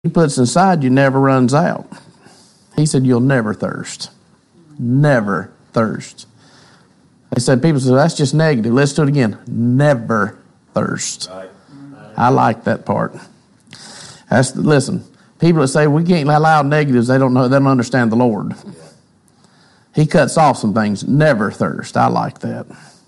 he puts inside you never runs out. He said, you'll never thirst. Never thirst. They said, people say, that's just negative. Let's do it again. Never thirst. I like that part. Listen, people that say we can't allow negatives, they don't understand the Lord. He cuts off some things. Never thirst. I like that.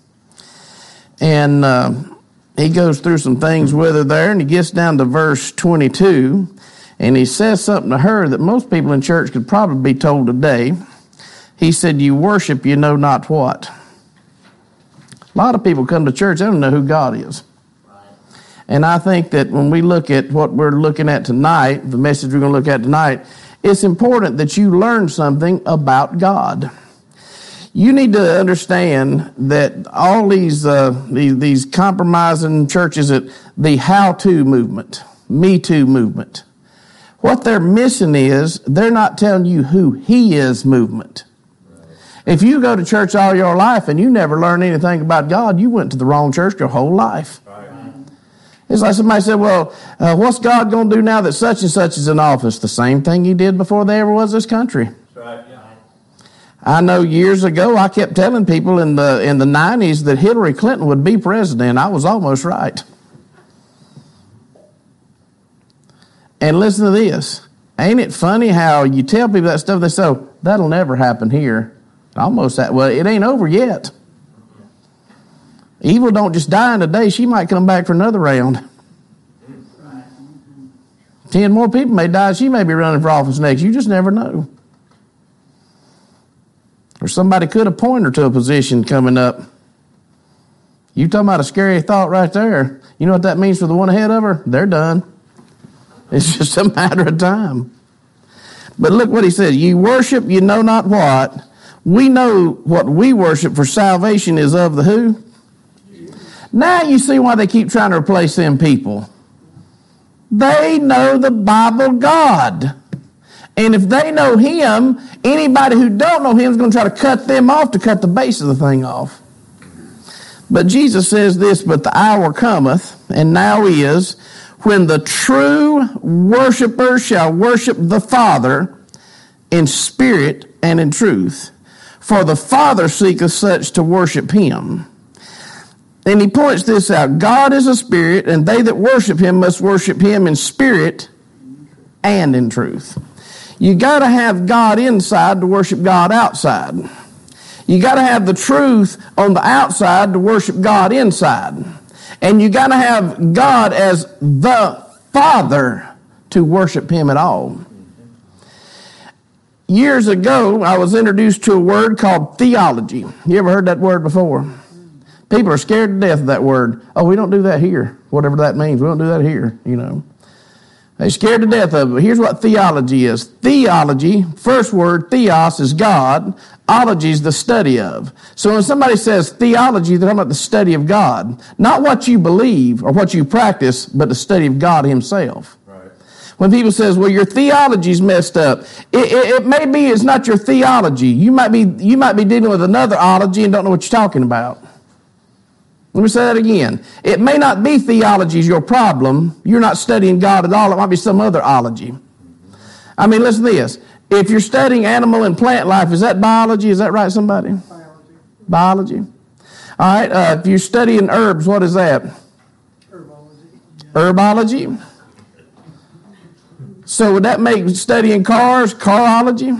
And he goes through some things with her there, and he gets down to verse 22, and he says something to her that most people in church could probably be told today. He said, you worship you know not what. A lot of people come to church, they don't know who God is. And I think that when we look at what we're looking at tonight, the message we're going to look at tonight, it's important that you learn something about God. You need to understand that all these compromising churches, the how-to movement, Me Too movement, what they're missing is they're not telling you who He is movement. If you go to church all your life and you never learn anything about God, you went to the wrong church your whole life. It's like somebody said, well, what's God going to do now that such and such is in office? The same thing He did before there ever was this country. Right. I know years ago I kept telling people in the 90s that Hillary Clinton would be president. I was almost right. And listen to this. Ain't it funny how you tell people that stuff, they say, oh, that'll never happen here. Almost that. Well, it ain't over yet. Evil don't just die in a day. She might come back for another round. 10 more people may die. She may be running for office next. You just never know. Or somebody could appoint her to a position coming up. You talking about a scary thought right there. You know what that means for the one ahead of her? They're done. It's just a matter of time. But look what he says. You worship you know not what. We know what we worship, for salvation is of the who? Now you see why they keep trying to replace them people. They know the Bible God. And if they know Him, anybody who don't know Him is going to try to cut them off to cut the base of the thing off. But Jesus says this, but the hour cometh, and now is, when the true worshipers shall worship the Father in spirit and in truth. For the Father seeketh such to worship Him. And he points this out. God is a spirit, and they that worship Him must worship Him in spirit and in truth. You got to have God inside to worship God outside. You got to have the truth on the outside to worship God inside. And you got to have God as the Father to worship Him at all. Years ago, I was introduced to a word called theology. You ever heard that word before? People are scared to death of that word. Oh, we don't do that here. Whatever that means, we don't do that here, you know. They're scared to death of it. Here's what theology is. Theology, first word, theos, is God. Ology is the study of. So when somebody says theology, they're talking about the study of God. Not what you believe or what you practice, but the study of God Himself. Right. When people says, well, your theology's messed up, it may be it's not your theology. You might be dealing with another ology and don't know what you're talking about. Let me say that again. It may not be theology is your problem. You're not studying God at all. It might be some other ology. I mean, listen to this. If you're studying animal and plant life, is that biology? Is that right, somebody? Biology. All right. If you're studying herbs, what is that? Herbology. So would that make studying cars carology?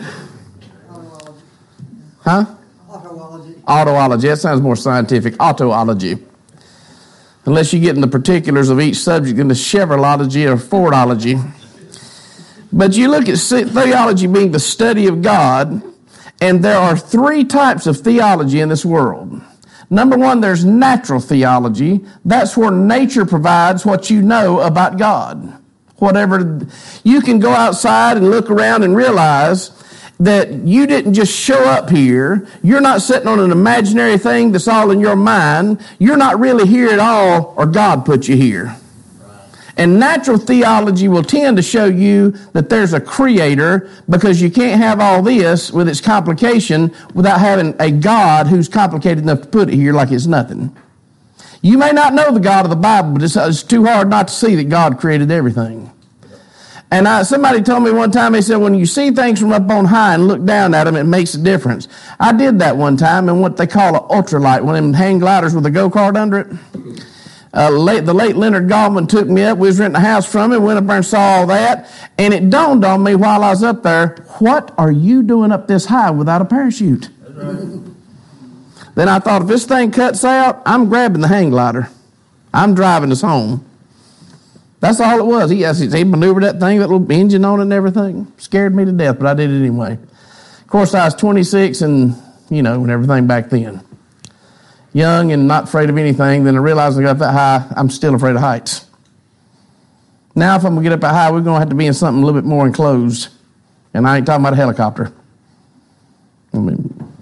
Huh? Autoology. That sounds more scientific. Autoology. Unless you get in the particulars of each subject in the Chevroleology or Fordology. But you look at theology being the study of God, and there are 3 types of theology in this world. Number 1, there's natural theology. That's where nature provides what you know about God. Whatever, you can go outside and look around and realize that you didn't just show up here. You're not sitting on an imaginary thing that's all in your mind. You're not really here at all, or God put you here. And natural theology will tend to show you that there's a creator, because you can't have all this with its complication without having a God who's complicated enough to put it here like it's nothing. You may not know the God of the Bible, but it's too hard not to see that God created everything. And somebody told me one time, they said, when you see things from up on high and look down at them, it makes a difference. I did that one time in what they call an ultralight, one of them hang gliders with a go-kart under it. The late Leonard Goldman took me up. We was renting a house from him, went up there and saw all that. And it dawned on me while I was up there, what are you doing up this high without a parachute? That's right. Then I thought, if this thing cuts out, I'm grabbing the hang glider. I'm driving us home. That's all it was. He maneuvered that thing, that little engine on it and everything. Scared me to death, but I did it anyway. Of course, I was 26 and, and everything back then. Young and not afraid of anything. Then I realized I got that high, I'm still afraid of heights. Now, if I'm going to get up that high, we're going to have to be in something a little bit more enclosed. And I ain't talking about a helicopter. But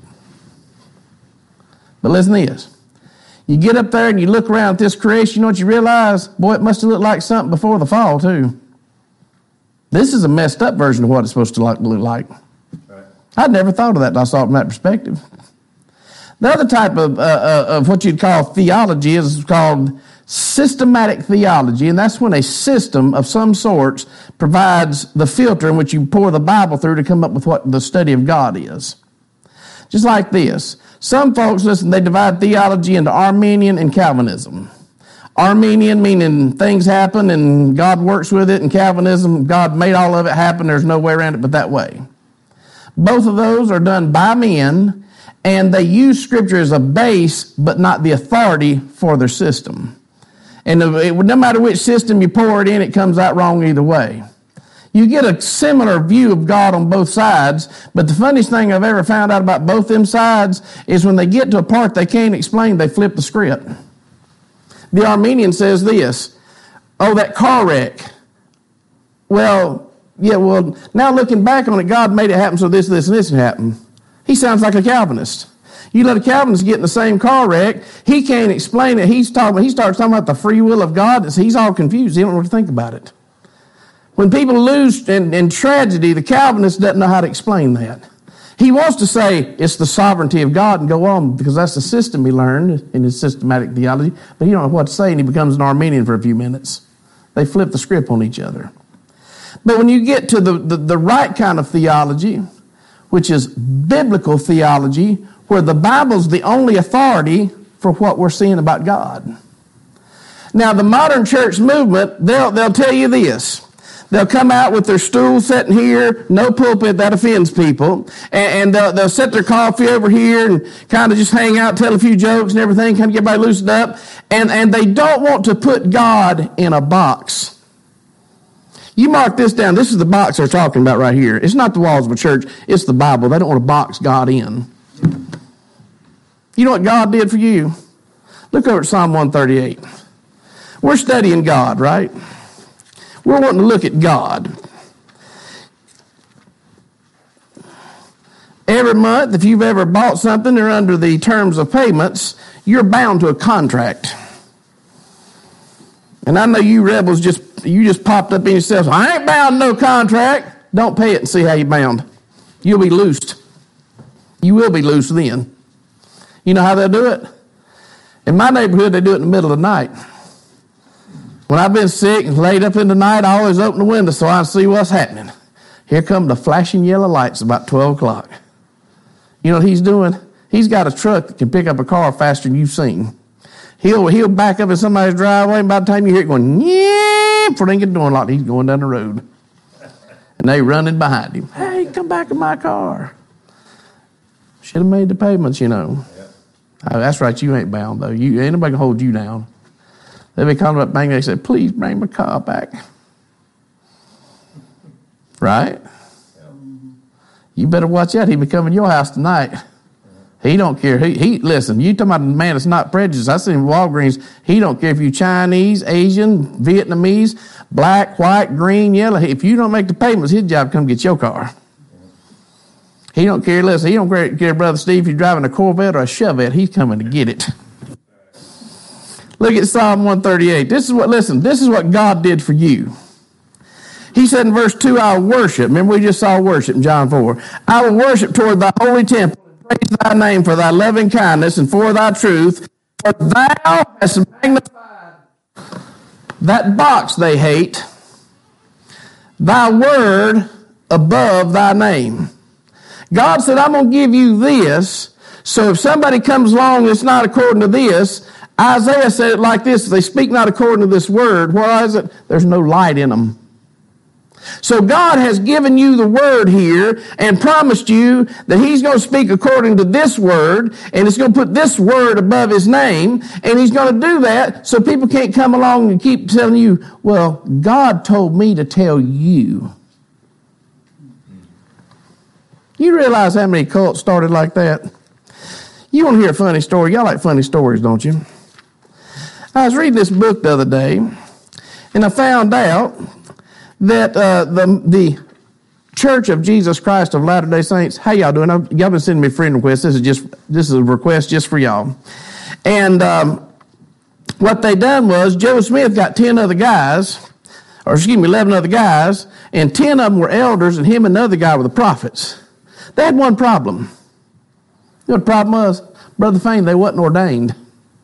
listen to this. You get up there and you look around at this creation, you know what you realize? Boy, it must have looked like something before the fall, too. This is a messed up version of what it's supposed to look like. Right. I'd never thought of that until I saw it from that perspective. The other type of what you'd call theology is called systematic theology, and that's when a system of some sorts provides the filter in which you pour the Bible through to come up with what the study of God is. Just like this. Some folks, listen, they divide theology into Arminian and Calvinism. Arminian meaning things happen and God works with it, and Calvinism, God made all of it happen, there's no way around it but that way. Both of those are done by men, and they use Scripture as a base, but not the authority for their system. And no matter which system you pour it in, it comes out wrong either way. You get a similar view of God on both sides, but the funniest thing I've ever found out about both them sides is when they get to a part they can't explain, they flip the script. The Arminian says this, that car wreck. Now looking back on it, God made it happen so this, and this happened. He sounds like a Calvinist. You let a Calvinist get in the same car wreck, he can't explain it. He starts talking about the free will of God. He's all confused. He don't know what to think about it. When people lose in tragedy, the Calvinist doesn't know how to explain that. He wants to say it's the sovereignty of God and go on because that's the system he learned in his systematic theology, but he don't know what to say, and he becomes an Arminian for a few minutes. They flip the script on each other. But when you get to the right kind of theology, which is biblical theology, where the Bible's the only authority for what we're seeing about God. Now, the modern church movement, they'll tell you this. They'll come out with their stool sitting here, no pulpit, that offends people. And they'll set their coffee over here and kind of just hang out, tell a few jokes and everything, kind of get everybody loosened up. And they don't want to put God in a box. You mark this down. This is the box they're talking about right here. It's not the walls of a church. It's the Bible. They don't want to box God in. You know what God did for you? Look over at Psalm 138. We're studying God, right? We're wanting to look at God. Every month, if you've ever bought something or under the terms of payments, you're bound to a contract. And I know you rebels just popped up in yourselves. I ain't bound to no contract. Don't pay it and see how you're bound. You'll be loosed. You will be loose then. You know how they'll do it? In my neighborhood, they do it in the middle of the night. When I've been sick and laid up in the night, I always open the window so I can see what's happening. Here come the flashing yellow lights about 12 o'clock. You know what he's doing? He's got a truck that can pick up a car faster than you've seen. He'll back up in somebody's driveway, and by the time you hear it going, yeah, before they get the door unlocked, he's going down the road. And they running behind him. Hey, come back in my car. Should have made the payments, you know. Oh, that's right, you ain't bound, though. Ain't nobody can hold you down. They'll be calling up bank, they say, please bring my car back. Right? You better watch out. He be coming to your house tonight. He don't care. Listen, you talking about a man that's not prejudiced. I seen Walgreens. He don't care if you Chinese, Asian, Vietnamese, black, white, green, yellow. If you don't make the payments, his job come get your car. He don't care. Listen, he don't care, Brother Steve, if you're driving a Corvette or a Chevette, he's coming to get it. Look at Psalm 138. This is what God did for you. He said in verse 2, I will worship. Remember, we just saw worship in John 4. I will worship toward thy holy temple and praise thy name for thy loving kindness and for thy truth. For thou hast magnified that box they hate. thy word above thy name. God said, I'm going to give you this, so if somebody comes along that's not according to this, Isaiah said it like this, if they speak not according to this word, what is it? There's no light in them. So God has given you the word here and promised you that he's going to speak according to this word, and it's going to put this word above his name, and he's going to do that so people can't come along and keep telling you, well, God told me to tell you. You realize how many cults started like that? You want to hear a funny story? Y'all like funny stories, don't you? I was reading this book the other day, and I found out that the Church of Jesus Christ of Latter-day Saints, how y'all doing? Y'all been sending me friend requests. This is a request just for y'all. And what they done was Joe Smith got 10 other guys, 11 other guys, and 10 of them were elders, and him and the other guy were the prophets. They had one problem. You know what the problem was? Brother Fain, they wasn't ordained.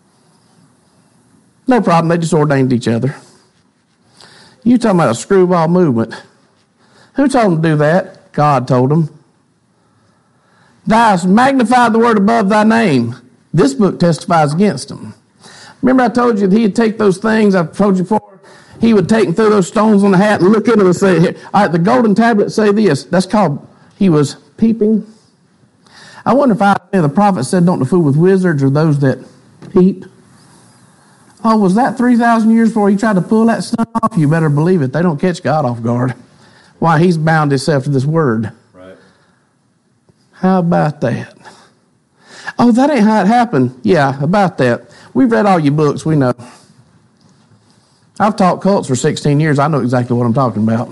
No problem, they just ordained each other. You talking about a screwball movement. Who told them to do that? God told them. Thou hast magnified the word above thy name. This book testifies against them. Remember I told you that he'd take those things, I've told you before, he would take and throw those stones on the hat and look into them and say, here, all right, the golden tablet say this. That's called, he was peeping. I wonder if the prophet said, don't fool with wizards or those that peep. Oh, was that 3,000 years before he tried to pull that stuff off? You better believe it. They don't catch God off guard. Why? He's bound himself to this word. Right. How about that? Oh, that ain't how it happened. Yeah, about that. We've read all your books. We know. I've taught cults for 16 years. I know exactly what I'm talking about.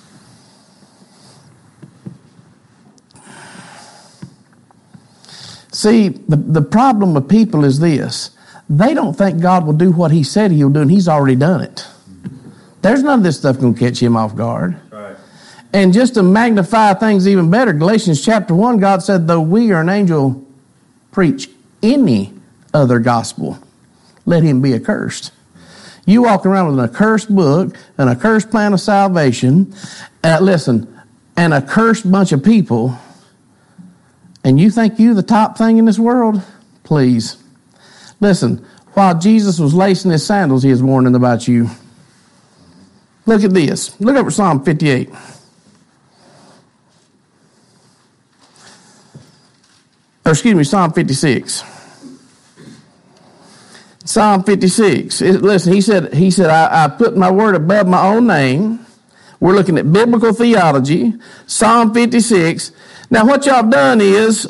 See, the problem with people is this. They don't think God will do what he said he'll do, and he's already done it. There's none of this stuff going to catch him off guard. Right. And just to magnify things even better, Galatians chapter 1, God said, though we or an angel preach any other gospel, let him be accursed. You walk around with an accursed book, an accursed plan of salvation, an accursed bunch of people, and you think you the top thing in this world? Please. Listen, while Jesus was lacing his sandals, he was warning about you. Look at this. Look over Psalm 58. Psalm 56. Psalm 56. Listen, he said, I put my word above my own name. We're looking at biblical theology. Psalm 56. Now, what y'all done is,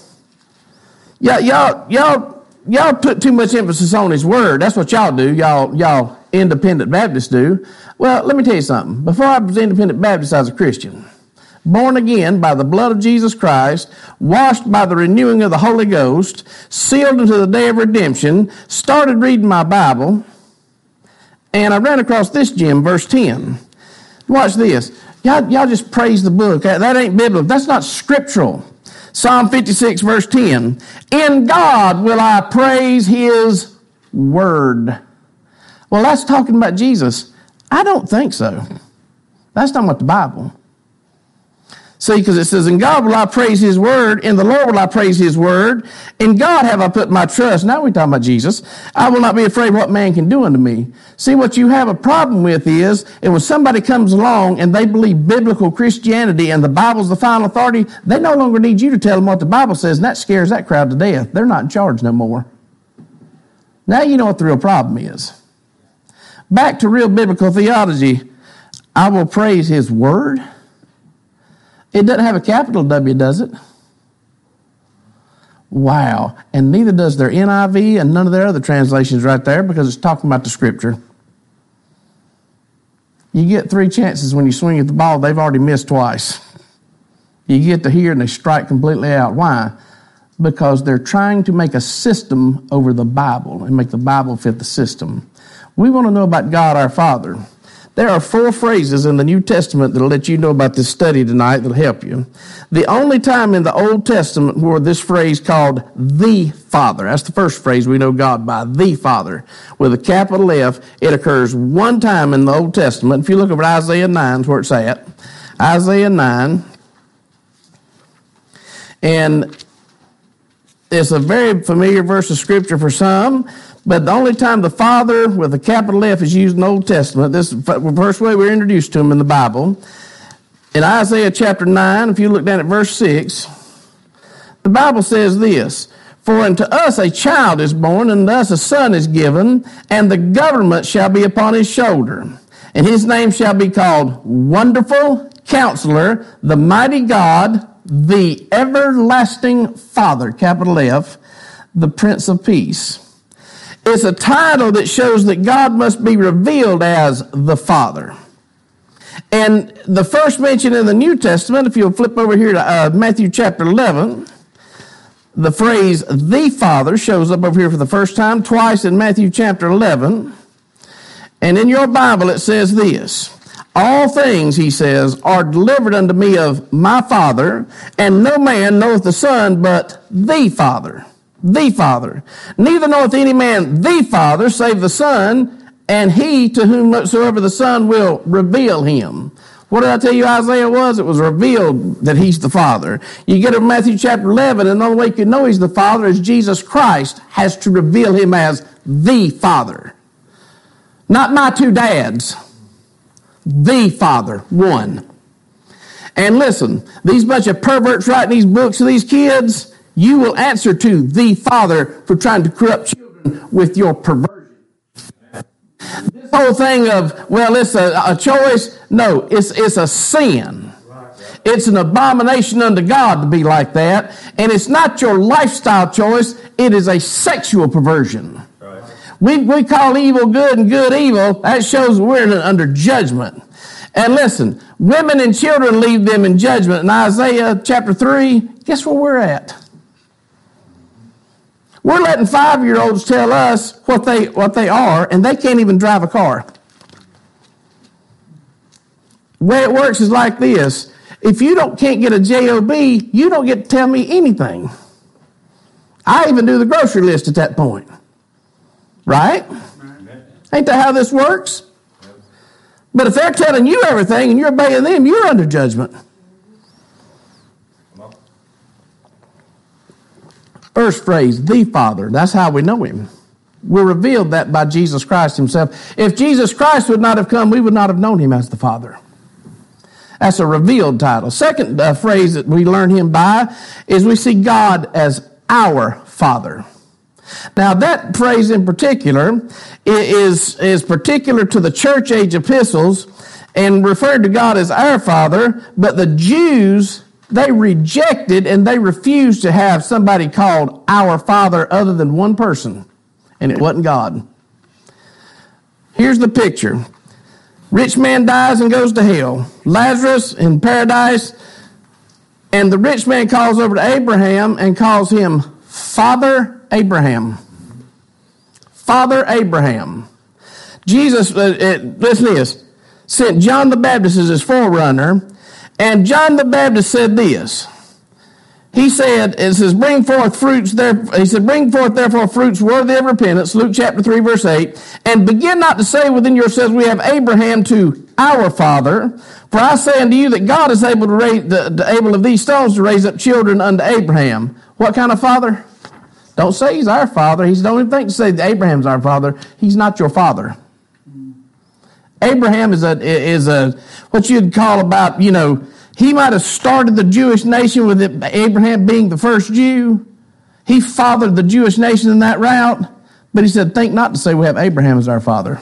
y'all put too much emphasis on his word. That's what y'all do. Y'all independent Baptists do. Well, let me tell you something. Before I was independent Baptist, I was a Christian. Born again by the blood of Jesus Christ, washed by the renewing of the Holy Ghost, sealed unto the day of redemption, started reading my Bible, and I ran across this gem, verse 10. Watch this. Y'all just praise the book. That ain't biblical. That's not scriptural. Psalm 56, verse 10. In God will I praise his word. Well, that's talking about Jesus. I don't think so. That's not what the Bible. See, because it says, in God will I praise his word, in the Lord will I praise his word, in God have I put my trust. Now we're talking about Jesus. I will not be afraid what man can do unto me. See, what you have a problem with is, and when somebody comes along and they believe biblical Christianity and the Bible's the final authority, they no longer need you to tell them what the Bible says, and that scares that crowd to death. They're not in charge no more. Now you know what the real problem is. Back to real biblical theology. I will praise his word. It doesn't have a capital W, does it? Wow. And neither does their NIV and none of their other translations right there, because it's talking about the scripture. You get 3 chances when you swing at the ball, they've already missed twice. You get to here and they strike completely out. Why? Because they're trying to make a system over the Bible and make the Bible fit the system. We want to know about God our Father. There are 4 phrases in the New Testament that'll let you know about this study tonight that'll help you. The only time in the Old Testament where this phrase called the Father, that's the first phrase we know God by, the Father, with a capital F, it occurs one time in the Old Testament. If you look over Isaiah 9, is where it's at. Isaiah 9. And it's a very familiar verse of Scripture for some, but the only time the Father with a capital F is used in the Old Testament, this is the first way we're introduced to him in the Bible. In Isaiah chapter 9, if you look down at verse 6, the Bible says this, "For unto us a child is born, and unto us a son is given, and the government shall be upon his shoulder. And his name shall be called Wonderful Counselor, the Mighty God, the Everlasting Father," capital F, the Prince of Peace. It's a title that shows that God must be revealed as the Father. And the first mention in the New Testament, if you'll flip over here to Matthew chapter 11, the phrase "the Father" shows up over here for the first time, twice in Matthew chapter 11. And in your Bible it says this, "All things," he says, "are delivered unto me of my Father, and no man knoweth the Son but the Father." The Father. "Neither knoweth any man the Father, save the Son, and he to whomsoever the Son will reveal him." What did I tell you Isaiah was? It was revealed that he's the Father. You get to Matthew chapter 11, and the only way you can know he's the Father is Jesus Christ has to reveal him as the Father. Not my 2 dads. The Father, one. And listen, these bunch of perverts writing these books to these kids, you will answer to the Father for trying to corrupt children with your perversion. This whole thing of, well, it's a choice. No, it's a sin. It's an abomination unto God to be like that. And it's not your lifestyle choice. It is a sexual perversion. We call evil good and good evil. That shows we're under judgment. And listen, women and children leave them in judgment. In Isaiah chapter 3, guess where we're at? We're letting 5-year-olds tell us what they are, and they can't even drive a car. The way it works is like this. If you can't get a job, you don't get to tell me anything. I even do the grocery list at that point. Right? Ain't that how this works? But if they're telling you everything and you're obeying them, you're under judgment. First phrase, the Father. That's how we know him. We're revealed that by Jesus Christ himself. If Jesus Christ would not have come, we would not have known him as the Father. That's a revealed title. Second phrase that we learn him by is we see God as our Father. Now that phrase in particular is particular to the church age epistles and referred to God as our Father, but the Jews, they rejected and they refused to have somebody called our Father other than one person, and it wasn't God. Here's the picture. Rich man dies and goes to hell. Lazarus in paradise, and the rich man calls over to Abraham and calls him Father Abraham. Father Abraham. Jesus, listen to this, sent John the Baptist as his forerunner, and John the Baptist said this. He said, it says, bring forth fruits there. He said, bring forth therefore fruits worthy of repentance, Luke chapter 3, verse 8, and begin not to say within yourselves, we have Abraham to our father. For I say unto you that God is able to raise able of these stones to raise up children unto Abraham. What kind of father? Don't say he's our father. Don't even think to say that Abraham's our father. He's not your father. Abraham is a what you'd call about, he might have started the Jewish nation with Abraham being the first Jew. He fathered the Jewish nation in that route. But he said, think not to say we have Abraham as our father.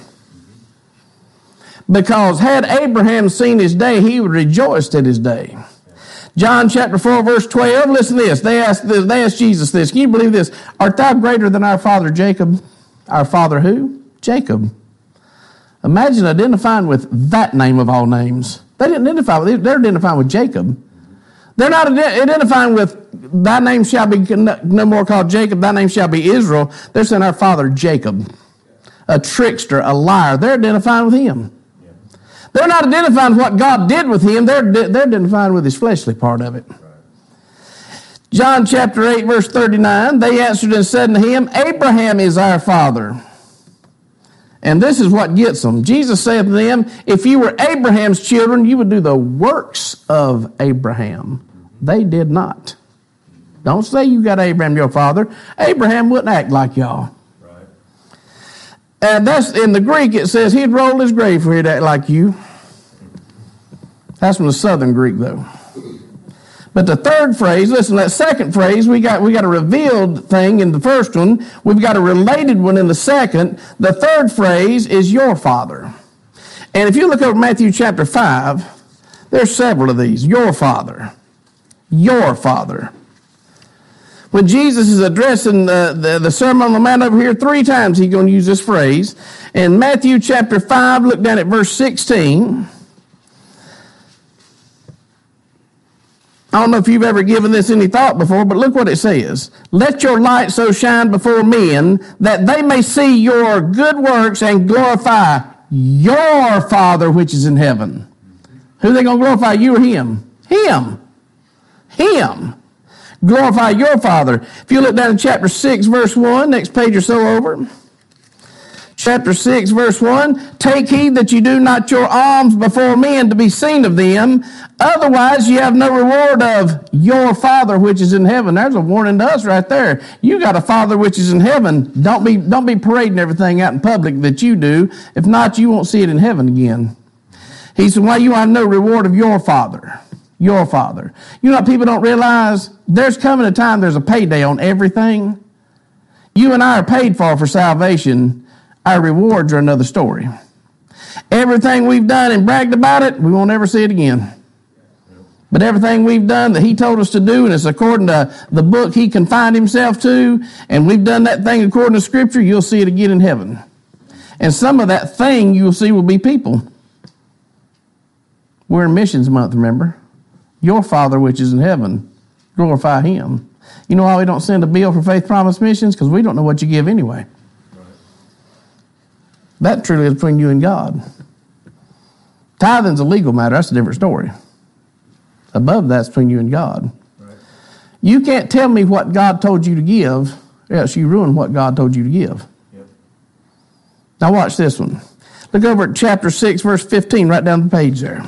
Because had Abraham seen his day, he would rejoice at his day. John chapter 4, verse 12, listen to this. They asked Jesus this. Can you believe this? Art thou greater than our father Jacob? Our father who? Jacob. Imagine identifying with that name of all names. They didn't identify with it. They're identifying with Jacob. They're not identifying with thy name shall be no more called Jacob, thy name shall be Israel. They're saying our father Jacob, a trickster, a liar. They're identifying with him. They're not identifying what God did with him. They're identifying with his fleshly part of it. John chapter 8, verse 39, they answered and said unto him, Abraham is our father. And this is what gets them. Jesus saith to them, if you were Abraham's children, you would do the works of Abraham. They did not. Don't say you got Abraham your father. Abraham wouldn't act like y'all. Right. And that's in the Greek, it says he'd roll his grave for he'd act like you. That's from the Southern Greek, though. But the third phrase, listen, that second phrase, we got a revealed thing in the first one. We've got a related one in the second. The third phrase is your father. And if you look over Matthew chapter 5, there's several of these. Your father. Your father. When Jesus is addressing the Sermon on the Mount over here, 3 times he's going to use this phrase. In Matthew chapter 5, look down at verse 16. I don't know if you've ever given this any thought before, but look what it says. Let your light so shine before men that they may see your good works and glorify your Father which is in heaven. Who are they going to glorify, you or him? Him. Him. Glorify your Father. If you look down in chapter 6, verse 1, next page or so over. Chapter 6, verse 1, take heed that you do not your alms before men to be seen of them. Otherwise, you have no reward of your Father which is in heaven. There's a warning to us right there. You got a Father which is in heaven. Don't be parading everything out in public that you do. If not, you won't see it in heaven again. He said, well, you have no reward of your Father. Your Father. You know what people don't realize? There's coming a time there's a payday on everything. You and I are paid for salvation. Our rewards are another story. Everything we've done and bragged about it, we won't ever see it again. But everything we've done that he told us to do, and it's according to the book he confined himself to, and we've done that thing according to Scripture, you'll see it again in heaven. And some of that thing you'll see will be people. We're in missions month, remember? Your Father which is in heaven, glorify him. You know why we don't send a bill for Faith Promise Missions? Because we don't know what you give anyway. That truly is between you and God. Tithing's a legal matter. That's a different story. Above that's between you and God. Right. You can't tell me what God told you to give, or else you ruin what God told you to give. Yep. Now watch this one. Look over at chapter 6, verse 15, right down the page there.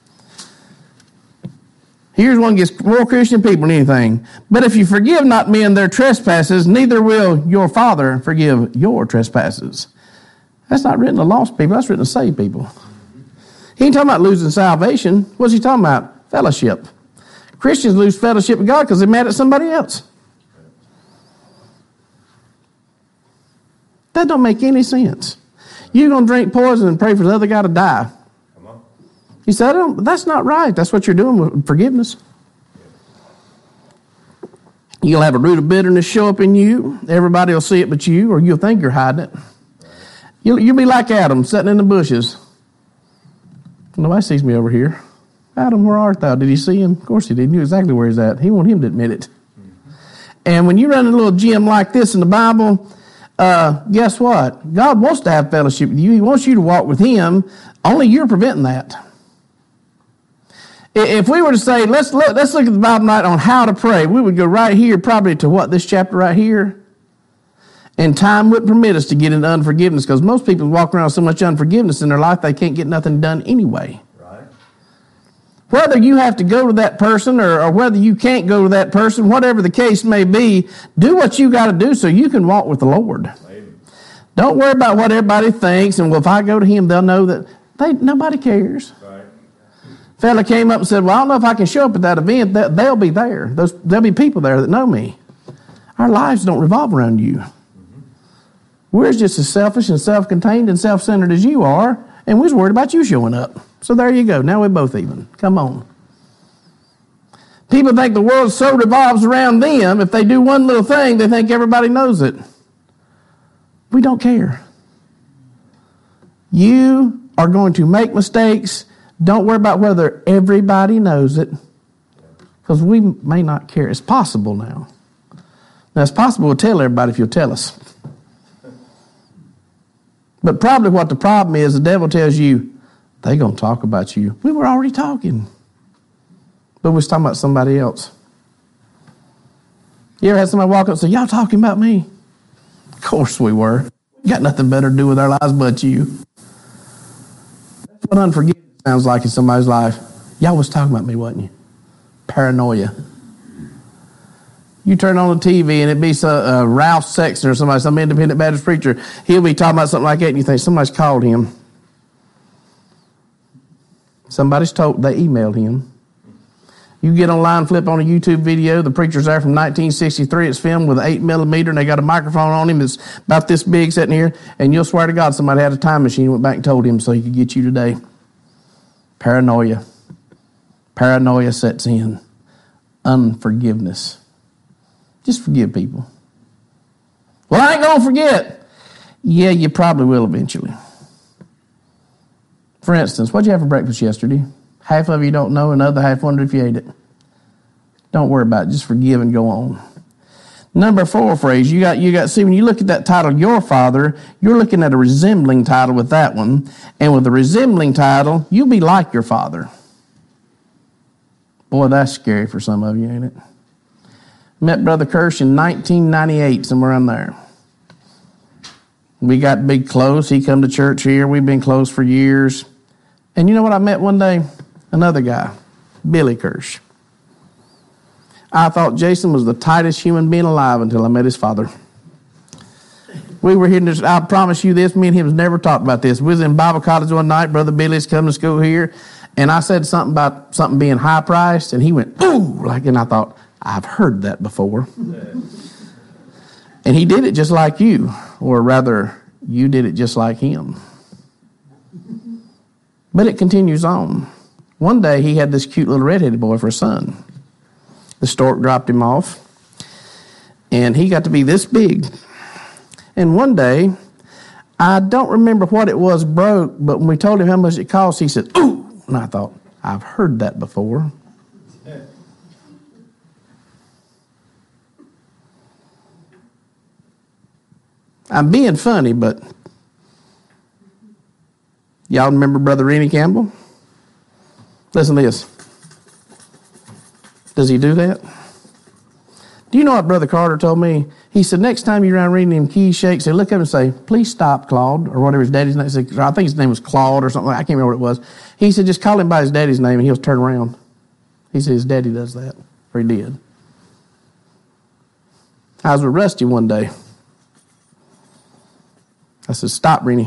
Here's one that gets more Christian people than anything. But if you forgive not men their trespasses, neither will your Father forgive your trespasses. That's not written to lost people. That's written to saved people. He ain't talking about losing salvation. What's he talking about? Fellowship. Christians lose fellowship with God because they're mad at somebody else. That don't make any sense. You're going to drink poison and pray for the other guy to die. He said, that's not right. That's what you're doing with forgiveness. You'll have a root of bitterness show up in you. Everybody will see it but you, or you'll think you're hiding it. You'll be like Adam, sitting in the bushes. Nobody sees me over here. Adam, where art thou? Did he see him? Of course he did. He knew exactly where he's at. He wanted him to admit it. And when you run a little gym like this in the Bible, guess what? God wants to have fellowship with you. He wants you to walk with him. Only you're preventing that. If we were to say, let's look at the Bible tonight on how to pray, we would go right here probably to what? This chapter right here. And time wouldn't permit us to get into unforgiveness because most people walk around with so much unforgiveness in their life they can't get nothing done anyway. Right. Whether you have to go to that person or whether you can't go to that person, whatever the case may be, do what you got to do so you can walk with the Lord. Maybe. Don't worry about what everybody thinks and, well, if I go to him, they'll know that nobody cares. Right. Fella came up and said, well, I don't know if I can show up at that event. They'll be there. There'll be people there that know me. Our lives don't revolve around you. We're just as selfish and self-contained and self-centered as you are, and we're worried about you showing up. So there you go. Now we're both even. Come on. People think the world so revolves around them. If they do one little thing, they think everybody knows it. We don't care. You are going to make mistakes. Don't worry about whether everybody knows it, because we may not care. It's possible now. Now, it's possible we'll tell everybody if you'll tell us. But probably what the problem is, the devil tells you, They going to talk about you. We were already talking. But we was talking about somebody else. You ever had somebody walk up and say, y'all talking about me? Of course we were. We got nothing better to do with our lives but you. That's what unforgiveness sounds like in somebody's life. Y'all was talking about me, wasn't you? Paranoia. You turn on the TV and it be Ralph Sexton or somebody, some independent Baptist preacher. He'll be talking about something like that and you think somebody's called him. They emailed him. You get online, flip on a YouTube video. The preacher's there from 1963. It's filmed with an 8mm and they got a microphone on him that's about this big sitting here. And you'll swear to God somebody had a time machine and went back and told him so he could get you today. Paranoia. Paranoia sets in. Unforgiveness. Just forgive people. Well, I ain't going to forget. Yeah, you probably will eventually. For instance, what'd you have for breakfast yesterday? Half of you don't know, another half wonder if you ate it. Don't worry about it. Just forgive and go on. Number 4 phrase, you got. See, when you look at that title, Your Father, you're looking at a resembling title with that one. And with the resembling title, you'll be like your father. Boy, that's scary for some of you, ain't it? Met Brother Kirsch in 1998, somewhere around there. We got big close. He come to church here. We've been close for years. And you know what I met one day? Another guy, Billy Kirsch. I thought Jason was the tightest human being alive until I met his father. We were here, I promise you this, me and him has never talked about this. We was in Bible college one night, Brother Billy's come to school here, and I said something about something being high priced, and he went, ooh, and I thought, I've heard that before. And he did it just like you, or rather, you did it just like him. But it continues on. One day, he had this cute little redheaded boy for a son. The stork dropped him off, and he got to be this big. And one day, I don't remember what it was broke, but when we told him how much it cost, he said, ooh, and I thought, I've heard that before. I'm being funny, but y'all remember Brother Rennie Campbell? Listen to this. Does he do that? Do you know what Brother Carter told me? He said, next time you're around reading them key shakes, look up and say, please stop, Claude, or whatever his daddy's name is. I think his name was Claude or something. I can't remember what it was. He said, just call him by his daddy's name and he'll turn around. He said his daddy does that, or he did. I was with Rusty one day. I said, stop, Rennie.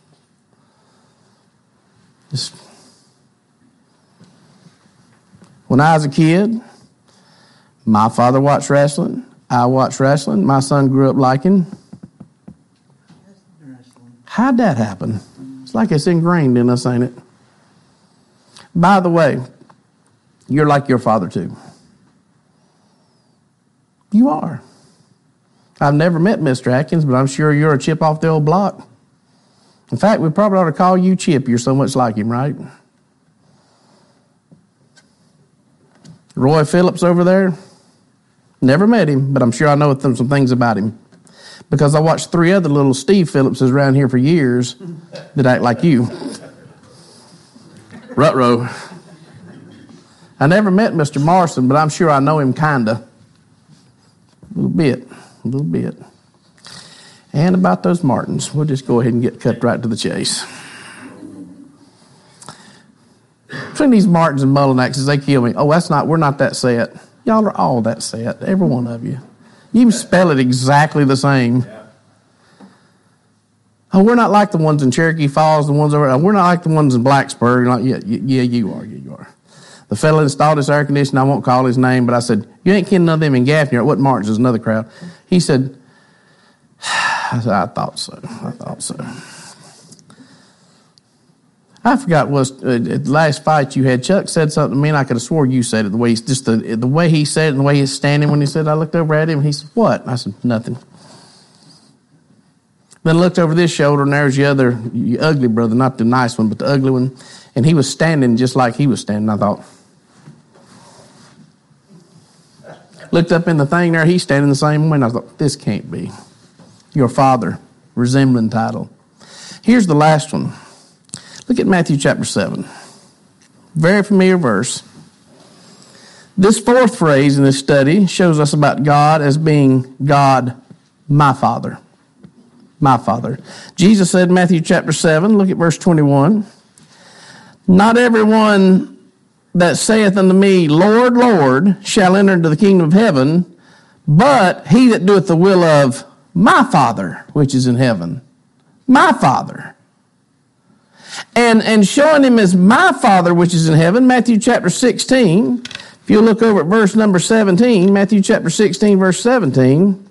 When I was a kid, my father watched wrestling. I watched wrestling. My son grew up liking. How'd that happen? It's like it's ingrained in us, ain't it? By the way, you're like your father too. You are. I've never met Mr. Atkins, but I'm sure you're a chip off the old block. In fact, we probably ought to call you Chip. You're so much like him, right? Roy Phillips over there, never met him, but I'm sure I know some things about him because I watched 3 other little Steve Phillipses around here for years that act like you. Rutrow. I never met Mr. Morrison, but I'm sure I know him kinda. A little bit. And about those Martins, we'll just go ahead and get cut right to the chase. Between these Martins and Mullinexes, they kill me. Oh, we're not that set. Y'all are all that set, every one of you. You even spell it exactly the same. Oh, we're not like the ones in Cherokee Falls, the ones over. We're not like the ones in Blacksburg. Yeah, you are. The fella installed this air conditioner. I won't call his name, but I said, you ain't kidding none of them in Gaffney, or what Martins is another crowd. He said, I thought so. I forgot at the last fight you had, Chuck said something to me, and I could have swore you said it. The way he said it, and the way he's standing when he said, I looked over at him, and he said, what? And I said, nothing. Then I looked over this shoulder, and there's the ugly brother, not the nice one, but the ugly one, and he was standing just like he was standing. I thought, looked up in the thing there, he's standing the same way, and I thought, this can't be. Your father, resembling title. Here's the last one. Look at Matthew chapter 7. Very familiar verse. This fourth phrase in this study shows us about God as being God, my Father. My Father. Jesus said in Matthew chapter 7, look at verse 21. Not everyone that saith unto me, Lord, Lord, shall enter into the kingdom of heaven, but he that doeth the will of my Father, which is in heaven. My Father. And showing him as my Father, which is in heaven, Matthew chapter 16, if you look over at verse number 17, Matthew chapter 16, verse 17.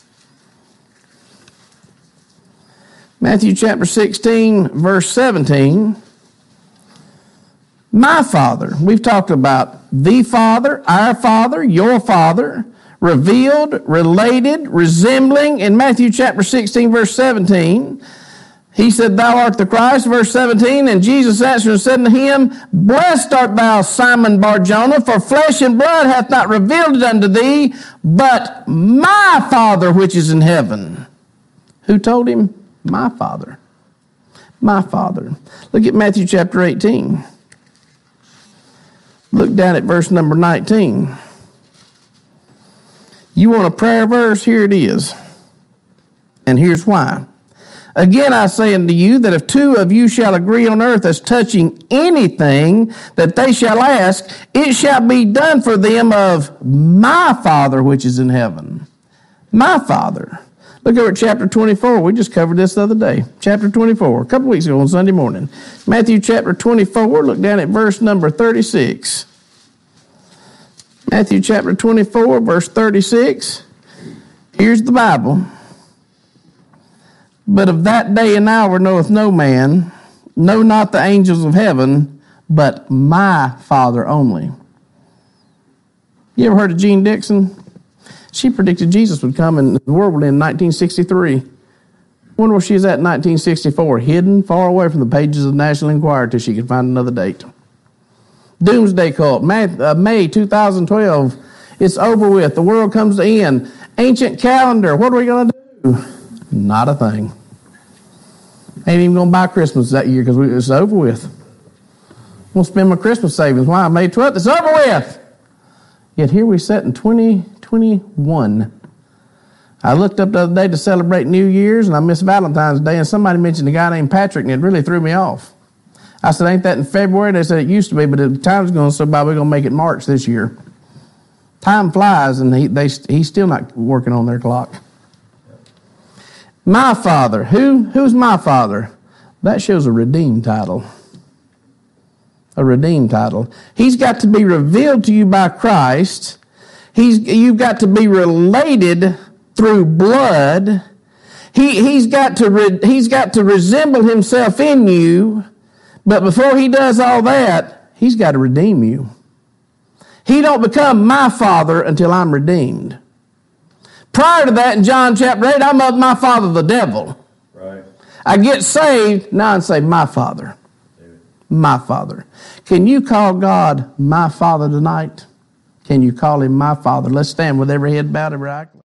Matthew chapter 16, verse 17. My Father. We've talked about the Father, our Father, your Father, revealed, related, resembling. In Matthew chapter 16, verse 17, he said, Thou art the Christ, verse 17, and Jesus answered and said unto him, Blessed art thou, Simon Bar-Jonah, for flesh and blood hath not revealed it unto thee, but my Father which is in heaven. Who told him? My Father. My Father. Look at Matthew chapter 18. Look down at verse number 19. You want a prayer verse? Here it is. And here's why. Again, I say unto you that if two of you shall agree on earth as touching anything that they shall ask, it shall be done for them of my Father which is in heaven. My Father. Look over at chapter 24. We just covered this the other day. Chapter 24, a couple weeks ago on Sunday morning. Matthew chapter 24, look down at verse number 36. Matthew chapter 24, verse 36. Here's the Bible. But of that day and hour knoweth no man, no not the angels of heaven, but my Father only. You ever heard of Jean Dixon? She predicted Jesus would come in the world in 1963. Wonder where she's at in 1964, hidden far away from the pages of the National Enquirer till she could find another date. Doomsday Cult, May 2012. It's over with. The world comes to end. Ancient calendar. What are we going to do? Not a thing. Ain't even going to buy Christmas that year because it's over with. I'm going to spend my Christmas savings. Why? May 12th. It's over with. Yet here we sit in 2021. I looked up the other day to celebrate New Year's, and I missed Valentine's Day, and somebody mentioned a guy named Patrick, and it really threw me off. I said, ain't that in February? They said it used to be, but the time's going so by, we're going to make it March this year. Time flies, and he's still not working on their clock. My Father. Who's my Father? That shows a redeemed title. A redeemed title. He's got to be revealed to you by Christ. You've got to be related through blood. He's got to resemble himself in you. But before he does all that, he's got to redeem you. He don't become my Father until I'm redeemed. Prior to that, in John chapter 8, I'm of my father, the devil. Right. I get saved, now I say, my Father. Amen. My Father. Can you call God my Father tonight? Can you call him my Father? Let's stand with every head bowed, every eye closed.